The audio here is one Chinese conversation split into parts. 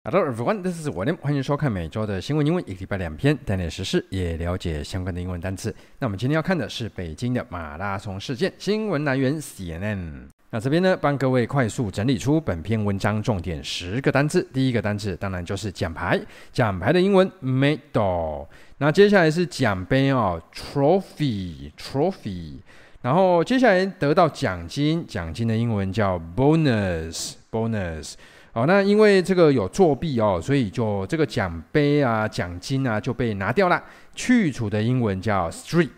Hello everyone, this is William， 欢迎收看每周的新闻英文，一个礼拜2篇，带你时事也了解相关的英文单词。那我们今天要看的是北京的马拉松事件，新闻来源 CNN。那这边呢，帮各位快速整理出本篇文章重点10个单字。第一个单字当然就是奖牌，奖牌的英文 medal。那接下来是奖杯哦 ，trophy。然后接下来得到奖金，奖金的英文叫 bonus。那因为这个有作弊哦，所以就这个奖杯啊、奖金啊就被拿掉了。去除的英文叫 strip。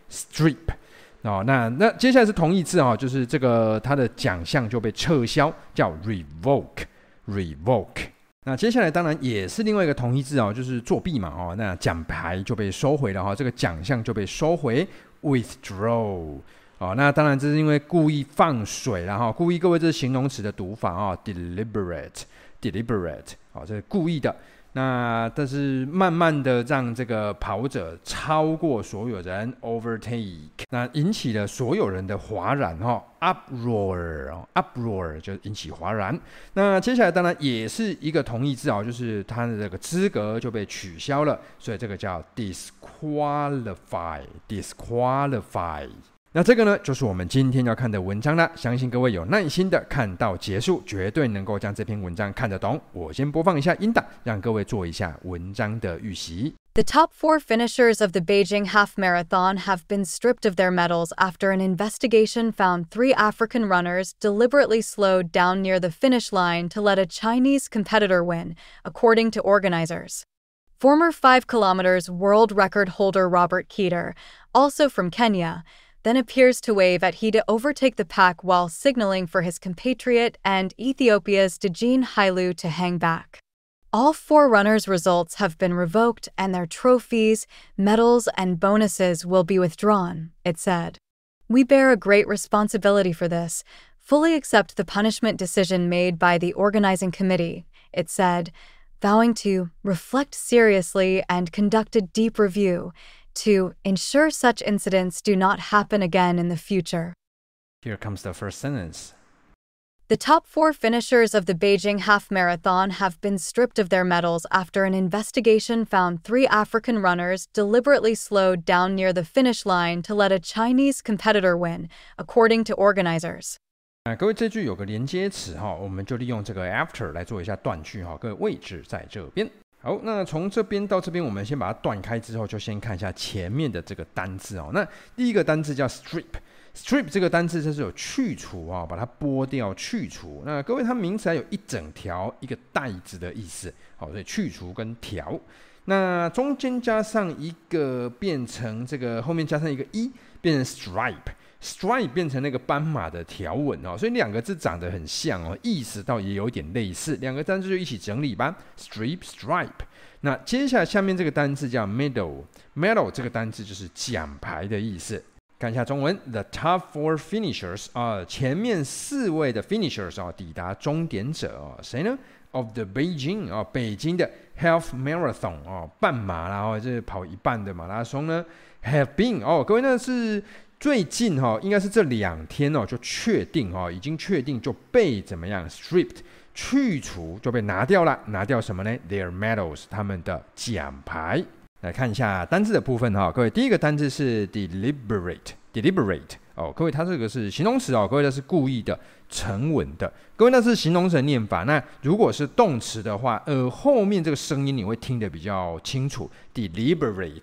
那接下来是同义字哦，就是这个它的奖项就被撤销，叫 revoke。那接下来当然也是另外一个同义字哦，就是作弊嘛哦，那奖牌就被收回了哈，这个奖项就被收回 withdraw。那当然这是因为故意放水啦，故意，各位这是形容词的读法哦 deliberate 这是故意的。那但是慢慢的让这个跑者超过所有人 overtake， 那引起了所有人的哗然uproar 就引起哗然。那接下来当然也是一个同义字就是他的这个资格就被取消了，所以这个叫 disqualify。那这个呢，就是我们今天要看的文章啦。相信各位有耐心的看到结束，绝对能够将这篇文章看得懂。我先播放一下音档，让各位做一下文章的预习。 The top 4 finishers of the Beijing Half Marathon have been stripped of their medals after an investigation found 3 African runners deliberately slowed down near the finish line to let a Chinese competitor win, according to organizers. Former 5 kilometers world record holder Robert Keter, also from Kenya, then appears to wave at He to overtake the pack while signaling for his compatriot and Ethiopia's Dejene Hailu to hang back. All 4 runners' results have been revoked and their trophies, medals, and bonuses will be withdrawn, it said. We bear a great responsibility for this, fully accept the punishment decision made by the organizing committee, it said, vowing to reflect seriously and conduct a deep review to ensure such incidents do not happen again in the future. Here comes the first sentence. The top 4 finishers of the Beijing Half Marathon have been stripped of their medals after an investigation found 3 African runners deliberately slowed down near the finish line to let a Chinese competitor win, according to organizers. 各位这句有个连接词我们就利用这个 after 来做一下断句各位位置在这边。好，那从这边到这边，我们先把它断开之后，就先看一下前面的这个单字那第一个单字叫 strip 这个单字就是有去除把它剥掉去除。那各位它名词还有一整条一个带子的意思所以去除跟条。那中间加上一个变成这个后面加上一个变成 stripe 变成那个斑马的条纹所以两个字长得很像意思倒也有点类似，两个单字就一起整理吧 stripe。 那接下来下面这个单字叫 medal 这个单字就是奖牌的意思。看一下中文 The top 4 finishers 前面4位的 finishers 抵达终点者谁呢 Of the Beijing 北京的 Half Marathon 半马啦这是跑一半的马拉松呢 have been 各位那是最近应该是这2天就确定已经确定就被怎么样 stripped 去除就被拿掉了。拿掉什么呢 Their medals 他们的奖牌。来看一下单字的部分各位第一个单字是 deliberate 各位它这个是形容词各位它是故意的沉稳的。各位那是形容词的念法，那如果是动词的话后面这个声音你会听得比较清楚 deliberate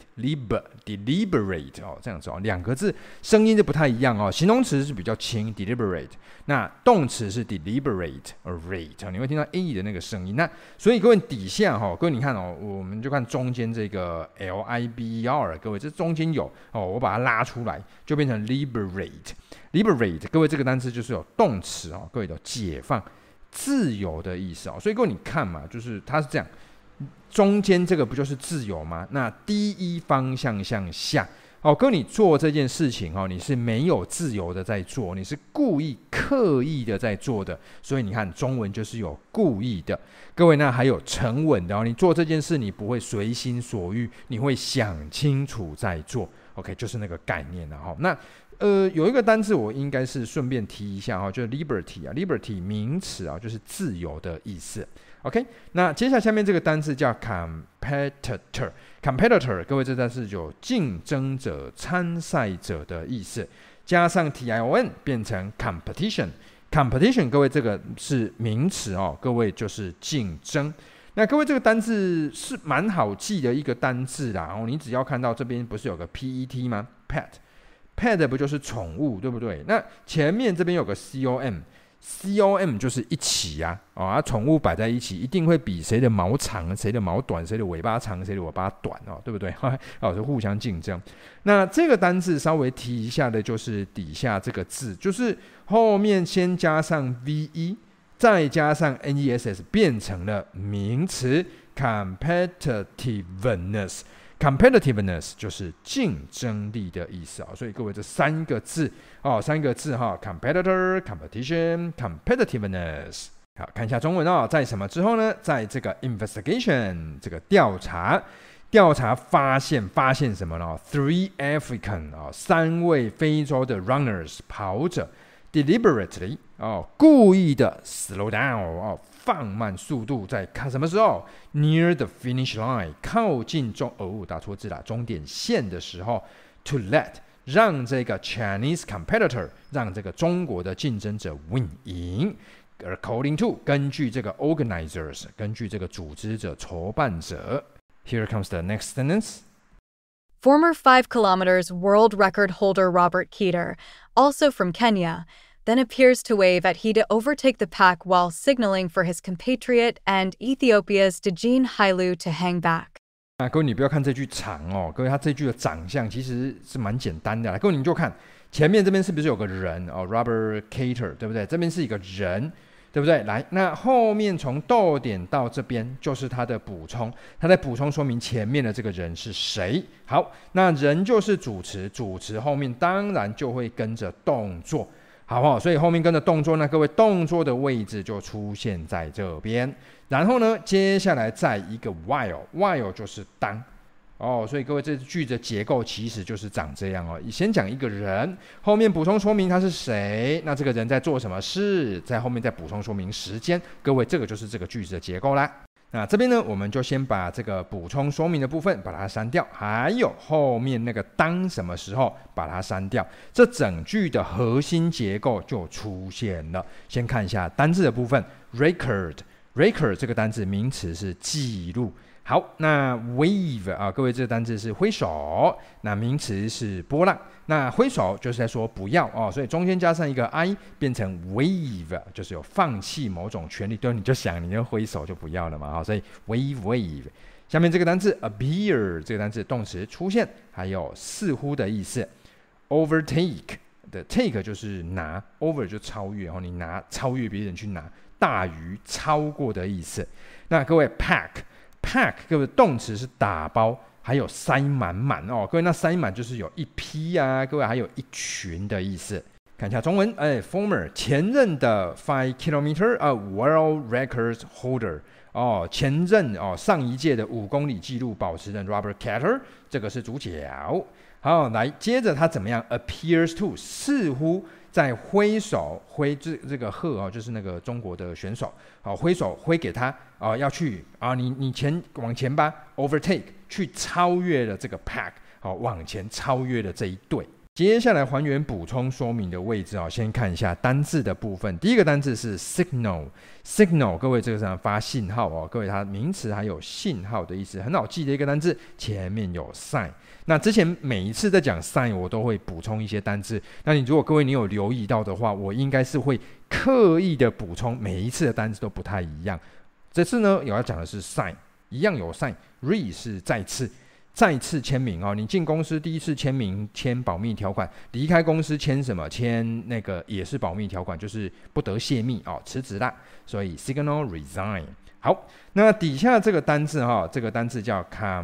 这样子两个字声音就不太一样形容词是比较轻 deliberate， 那动词是 deliberate 你会听到 a 的那个声音。那所以各位底下各位你看我们就看中间这个 liber， 各位这中间有我把它拉出来就变成 liberate。各位这个单词就是有动词各位有解放自由的意思所以各位你看嘛，就是它是这样，中间这个不就是自由吗？那第一方向向下各位你做这件事情你是没有自由的在做，你是故意刻意的在做的，所以你看中文就是有故意的。各位那还有沉稳的你做这件事你不会随心所欲，你会想清楚再做 OK 就是那个概念那有一个单字我应该是顺便提一下就是 liberty 名词就是自由的意思。 OK， 那接下面这个单字叫 competitor， 各位这单字有竞争者、参赛者的意思，加上 tion 变成 competition， 各位这个是名词哦，各位就是竞争。那各位这个单字是蛮好记的一个单字啦，你只要看到这边不是有个 pet 吗？ pet 不就是宠物对不对？那前面这边有个 com 就是一起啊，宠物摆在一起，一定会比谁的毛长、谁的毛短、谁的尾巴长、谁的尾巴短对不对？就互相竞争。那这个单字稍微提一下的就是底下这个字，就是后面先加上 ve， 再加上 ness， 变成了名词 competitiveness。competitiveness 就是竞争力的意思所以各位这三个字competitor、competition、competitiveness。好，看一下中文在什么之后呢？在这个 investigation 这个调查发现什么呢？3 African 3位非洲的 runners 跑者 deliberately 故意的 slow down 放慢速度，在看什么时候 near the finish line 靠近打错字啦，终点线的时候 to let 让这个 Chinese competitor 让这个中国的竞争者 win 赢。According to 根据这个 organizers 根据这个组织者筹办者。 Here comes the next sentence. Former 5 kilometers world record holder Robert Keter, also from Kenya, then appears to wave at he to overtake the pack while signaling for his compatriot and Ethiopia's Dejene Hailu to hang back. 各位你不要看这句长各位他这句的长相其实是蛮简单的各位你就看前面这边是不是有个人Robert Keter 对不对？这边是一个人对不对？来，那后面从逗点到这边就是他的补充，他在补充说明前面的这个人是谁。好，那人就是主词，主词后面当然就会跟着动作，好不好？所以后面跟着动作呢，各位动作的位置就出现在这边。然后呢，接下来再一个 while 就是当。所以各位这句的结构其实就是长这样先讲一个人，后面补充说明他是谁，那这个人在做什么事，在后面再补充说明时间。各位这个就是这个句子的结构啦。那这边呢，我们就先把这个补充说明的部分把它删掉，还有后面那个当什么时候把它删掉，这整句的核心结构就出现了。先看一下单字的部分 record 这个单字名词是记录。好，那 wave 各位这个单字是挥手，那名词是波浪，那挥手就是在说不要所以中间加上一个 I 变成 wave 就是有放弃某种权利，对，你就想你就挥手就不要了嘛所以 wave。 下面这个单字 appear 这个单字动词出现，还有似乎的意思。 overtake 的 take 就是拿， over 就超越你拿超越别人去拿，大于超过的意思。那各位 pack 各位动词是打包，还有塞满满各位那塞满就是有一批各位还有一群的意思。看一下中文former 前任的5 kilometer world records holder 前任上一届的5公里纪录保持人 Robert Keter 这个是主角。好，来接着他怎么样 appears to 似乎在挥手挥这个鹤就是那个中国的选手挥手挥给他要去你往前吧 overtake 去超越了这个 pack 往前超越了这一队。接下来还原补充说明的位置先看一下单字的部分。第一个单字是 signal 各位这个是发信号各位它名词还有信号的意思，很好记的一个单字，前面有 sign。那之前每一次在讲 sign 我都会补充一些单字，那你如果各位你有留意到的话，我应该是会刻意的补充，每一次的单字都不太一样。这次呢有要讲的是 sign， 一样有 sign， re 是再次签名你进公司第一次签名签保密条款，离开公司签什么？签那个也是保密条款，就是不得泄密辞职啦，所以 signal resign。 好，那底下这个单字这个单字叫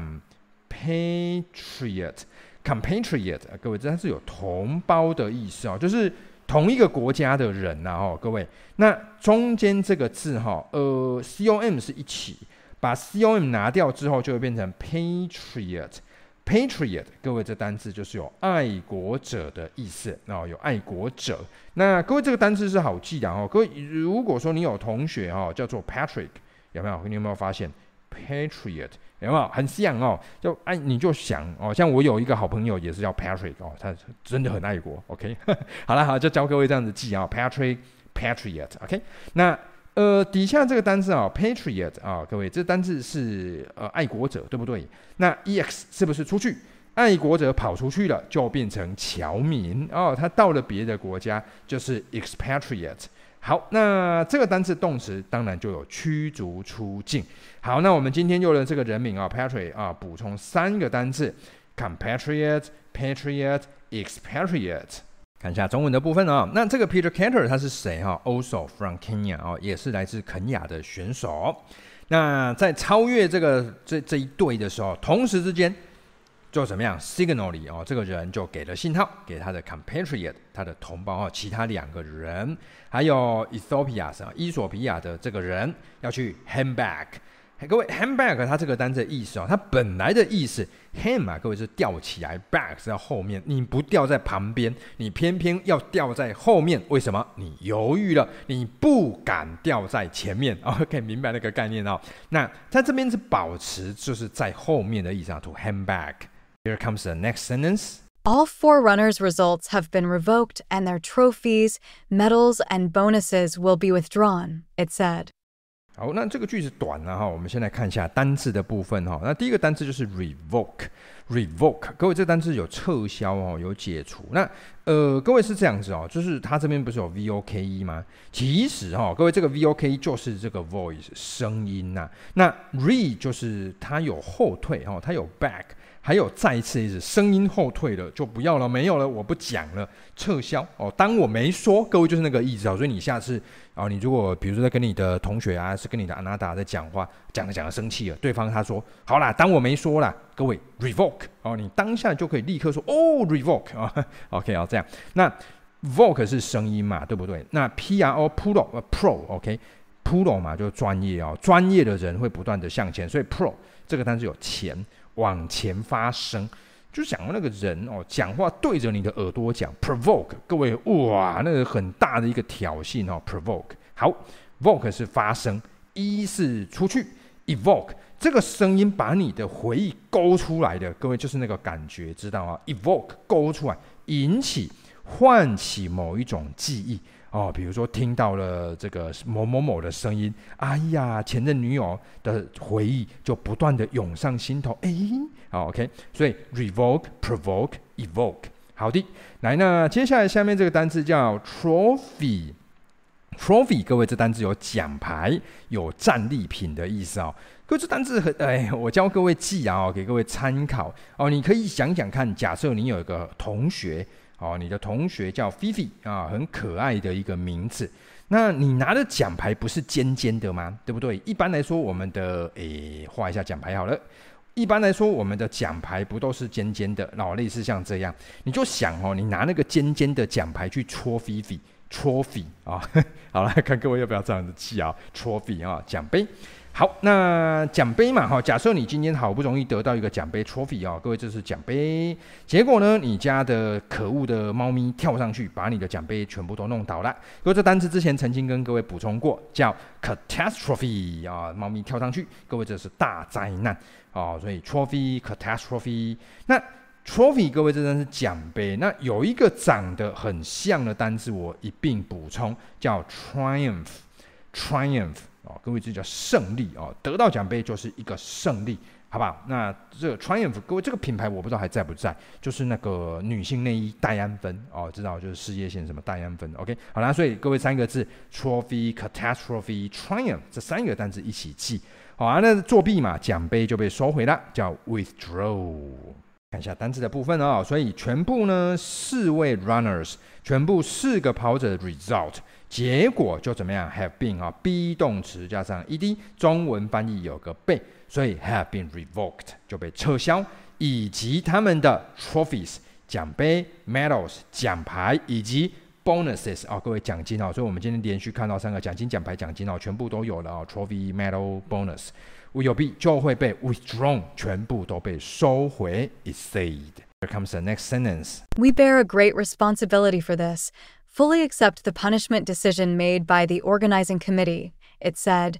compatriot 各位这单字有同胞的意思就是同一个国家的人各位那中间这个字com 是一起，把 com 拿掉之后就会变成 patriot 各位这单字就是有爱国者的意思有爱国者。那各位这个单字是好记的各位如果说你有同学叫做 Patrick， 有没有？你有没有发现 Patriot 有没有很像哦？就你就想哦，像我有一个好朋友也是叫 Patrick 哦，他真的很爱国。OK， 好了，就教各位这样子记啊 ，Patriot。OK， 那底下这个单字啊 ，Patriot 啊，各位这单字是爱国者，对不对？那 ex 是不是出去？爱国者跑出去了，就变成侨民哦，他到了别的国家就是 expatriate。好，那这个单字动词当然就有驱逐出境。好，那我们今天用了这个人名啊 ，patriot 啊，补充3个单字 ：compatriot、patriot、expatriate。看一下中文的部分啊，那这个 Peter Carter 他是谁哈 ？Also from Kenya 哦，也是来自肯亚的选手。那在超越这一队的时候，同时之间就怎么样 ？Signally 哦，这个人就给了信号给他的 compatriot 他的同胞哦，其他2个人，还有 Ethiopia 伊索比亚的这个人要去 hand back。各位 hand back 它这个单字的意思哦，它本来的意思 hand 啊，各位是吊起来 ，back 是在后面，你不吊在旁边，你偏偏要吊在后面，为什么？你犹豫了，你不敢吊在前面。OK， 明白那个概念哦。那在这边是保持，就是在后面的意思啊 ，to hand back。Here comes the next sentence. All 4 runners' results have been revoked and their trophies, medals, and bonuses will be withdrawn, it said. 好，那这个句子短了哈，我们先来看一下单字的部分哈。那第一个单字就是 revoke， 各位这单字有撤销哦，有解除。那各位是这样子哦，就是它这边不是有 voke 吗？其实哈，各位这个 voke 就是这个 voice 声音呐。那 re 就是它有后退哈，它有 back。还有再一次意思，声音后退了就不要了，没有了，我不讲了，撤销哦。当我没说，各位就是那个意思哦。所以你下次你如果比如说在跟你的同学啊，是跟你的阿娜达在讲话，讲着生气了，对方他说好啦，当我没说啦，各位 revoke 哦，你当下就可以立刻说revoke 啊，OK 哦，这样。那 voke 是声音嘛，对不对？那 pro OK pro 嘛，就专业哦，专业的人会不断的向前，所以 pro 这个单词有前。往前发声，就是讲那个人哦，讲话对着你的耳朵讲 ，provoke， 各位哇，那个很大的一个挑衅哦 ，provoke。好 ，voke 是发声，是出去 ，evoke 这个声音把你的回忆勾出来的，各位就是那个感觉，知道吗 ？evoke 勾出来，唤起某一种记忆。哦，比如说听到了这个某某某的声音，哎呀，前任女友的回忆就不断的涌上心头，好 ，OK， 所以 revoke、provoke、evoke， 好的，来，那接下来下面这个单词叫 trophy。trophy， 各位这单字有奖牌、有战利品的意思哦。各位这单字我教各位记啊，给各位参考哦。你可以想想看，假设你有一个同学。你的同学叫菲菲啊，很可爱的一个名字。那你拿的奖牌不是尖尖的吗？对不对？一般来说，我们的画一下奖牌好了。一般来说，我们的奖牌不都是尖尖的，类似像这样，你就想你拿那个尖尖的奖牌去戳菲菲 ，trophy 啊，好了，看各位要不要这样子记啊 ，trophy 啊，奖杯。好，那奖杯嘛，假设你今天好不容易得到一个奖杯 trophy 各位这是奖杯，结果呢，你家的可恶的猫咪跳上去，把你的奖杯全部都弄倒了。各位这单词之前曾经跟各位补充过，叫 catastrophe 啊，猫咪跳上去，各位这是大灾难所以 trophy catastrophe。那 trophy 各位这真是奖杯，那有一个长得很像的单字，我一并补充，叫 triumph。各位这叫胜利得到奖杯就是一个胜利，好不好？那这个 Triumph， 各位这个品牌我不知道还在不在，就是那个女性内衣戴安芬知道就是事业线什么戴安芬 ，OK， 好啦，所以各位3个字 Trophy、Catastrophe、Triumph 这3个单字一起记，好啊，那作弊嘛，奖杯就被收回了，叫 Withdraw。看一下单字的部分所以全部呢4位 runners， 全部4个跑者的 result。结果就怎么样 ？have been be 动词加上 ed， 中文翻译有个被，所以 have been revoked 就被撤销，以及他们的 trophies 奖杯、medals 奖牌以及 bonuses 各位奖金所以我们今天连续看到3个奖金、奖牌、奖金全部都有了trophy、medal、bonus， 有 be 就会被 withdrawn， 全部都被收回 ，it said。Here comes the next sentence. We bear a great responsibility for this.Fully accept the punishment decision made by the organizing committee, it said.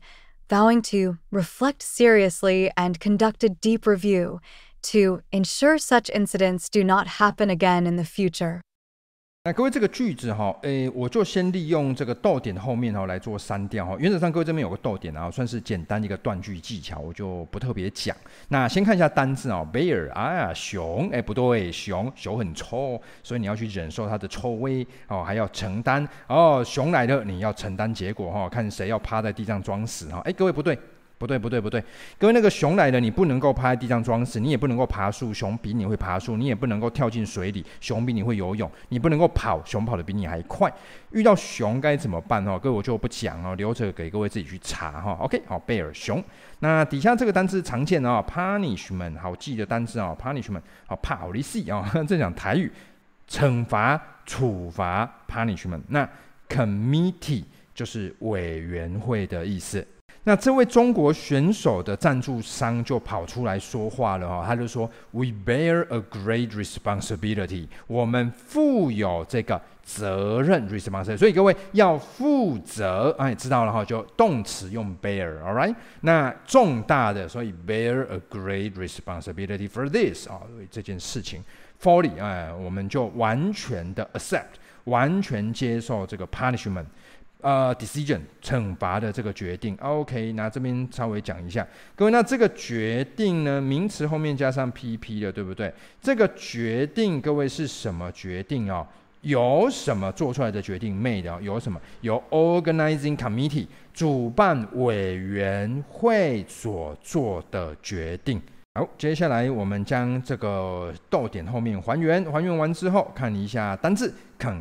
vowing to reflect seriously and conduct a deep review to ensure such incidents do not happen again in the future. 那各位这个句子我就先利用这个逗点后面来做删掉原则上各位这边有个逗点算是简单一个断句技巧，我就不特别讲。那先看一下单字bear 熊不对，熊很臭，所以你要去忍受它的臭味还要承担熊来了你要承担结果看谁要趴在地上装死各位不对，各位那个熊来了你不能够趴在地上装死，你也不能够爬树，熊比你会爬树，你也不能够跳进水里，熊比你会游泳，你不能够跑，熊跑得比你还快。遇到熊该怎么办各位我就不讲留着给各位自己去查OK 好 bear 熊。那底下这个单字常见punishment 好记的单字punishment 好怕好利息这讲台语惩罚处罚 punishment。那 committee 就是委员会的意思。那这位中国选手的赞助商就跑出来说话了他就说 We bear a great responsibility 我们负有这个责任 responsibility， 所以各位要负责知道了就动词用 bear alright 那重大的，所以 bear a great responsibility for this 这件事情 fully 我们就完全的 accept 完全接受这个 punishment decision 惩罚的这个决定 OK 那这边稍微讲一下各位，那这个决定呢名词后面加上 PP 了对不对？这个决定各位是什么决定由什么做出来的决定 made 由什么？由 organizing committee 主办委员会所做的决定。好，接下来我们将这个逗点后面还原完之后看一下单字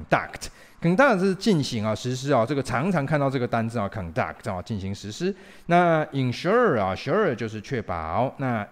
conduct 是进行实施这个常常看到这个单字conduct 进行实施。那 ensure 就是确保。那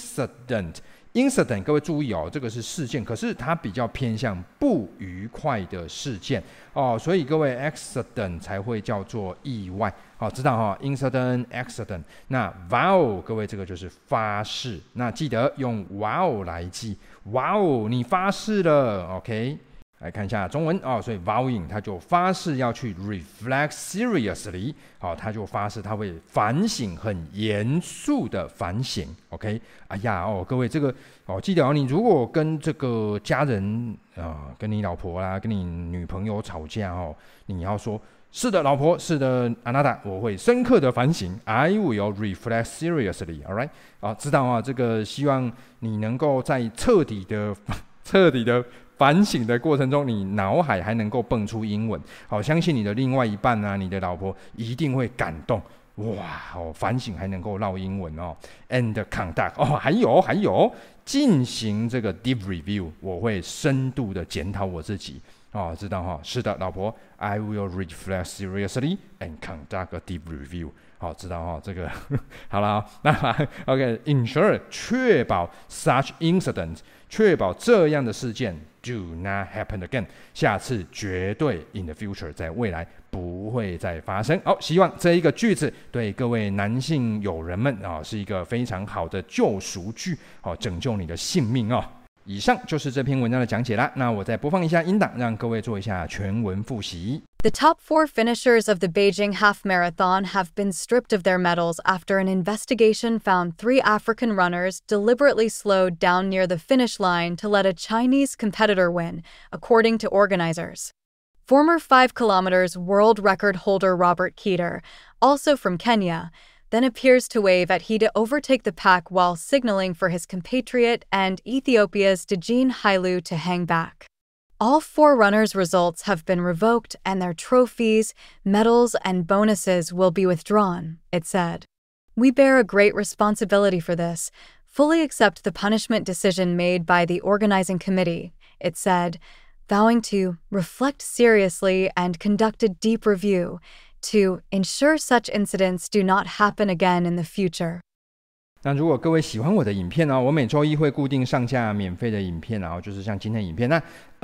incident 各位注意这个是事件，可是它比较偏向不愉快的事件所以各位 accident 才会叫做意外知道incident accident。那 vow 各位这个就是发誓，那记得用 wow 来记 wow 你发誓了 OK。来看一下中文所以 vowing 他就发誓要去 reflect seriously 他就发誓他会反省，很严肃的反省 OK。 各位这个记得你如果跟这个家人跟你老婆啦跟你女朋友吵架你要说是的老婆，是的阿娜达，我会深刻的反省 I will reflect seriously alright 知道这个希望你能够在彻底的反省的过程中，你脑海还能够蹦出英文相信你的另外一半你的老婆一定会感动反省还能够绕英文and conduct 还有进行这个 deep review 我会深度的检讨我自己知道是的老婆 I will reflect seriously and conduct a deep review 知道这个好了那 OK ensure 确保 such incident 确保这样的事件 do not happen again 下次绝对 in the future 在未来不会再发生希望这一个句子对各位男性友人们是一个非常好的救赎句拯救你的性命以上就是这篇文章的讲解啦，那我再播放一下音档，让各位做一下全文复习。 The top 4 finishers of the Beijing Half Marathon have been stripped of their medals after an investigation found 3 African runners deliberately slowed down near the finish line to let a Chinese competitor win, according to organizers. Former 5 kilometers world record holder Robert Keter, also from Kenya, then appears to wave at he to overtake the pack while signaling for his compatriot and Ethiopia's Dejene Hailu to hang back. All 4 runners' results have been revoked and their trophies, medals, and bonuses will be withdrawn, it said. We bear a great responsibility for this, fully accept the punishment decision made by the organizing committee, it said, vowing to reflect seriously and conduct a deep review to ensure such incidents do not happen again in the future. 那如果各位喜欢我的影片我每周一会固定上架免费的影片就是像今天的影片。那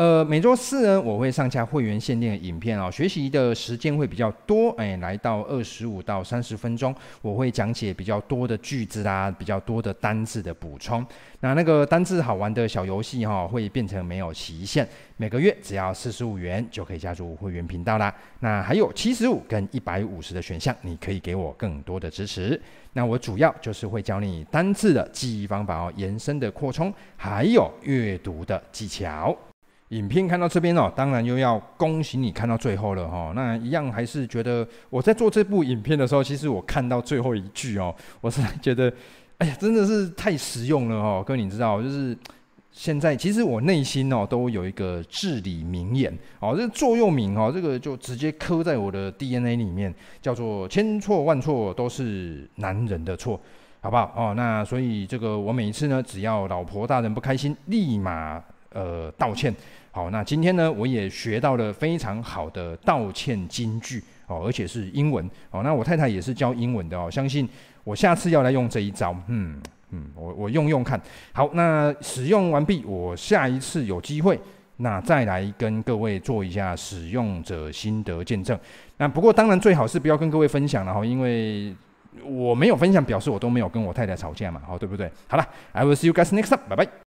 每周四呢，我会上架会员限定的影片哦，学习的时间会比较多，来到25到30分钟，我会讲解比较多的句子啦，比较多的单字的补充。那个单字好玩的小游戏会变成没有期限，每个月只要45元就可以加入会员频道啦。那还有75跟150的选项，你可以给我更多的支持。那我主要就是会教你单字的记忆方法延伸的扩充，还有阅读的技巧。影片看到这边当然又要恭喜你看到最后了那一样还是觉得我在做这部影片的时候，其实我看到最后一句我是觉得，哎呀，真的是太实用了哥，你知道，就是现在其实我内心都有一个至理名言这个座右铭这个就直接刻在我的 DNA 里面，叫做千错万错都是男人的错。好不好那所以这个我每一次呢，只要老婆大人不开心，立马道歉。好，那今天呢，我也学到了非常好的道歉金句而且是英文那我太太也是教英文的相信我下次要来用这一招，我用用看。好，那使用完毕，我下一次有机会，那再来跟各位做一下使用者心得见证。那不过当然最好是不要跟各位分享了因为我没有分享，表示我都没有跟我太太吵架嘛，对不对？好了 ，I will see you guys next time， 拜拜。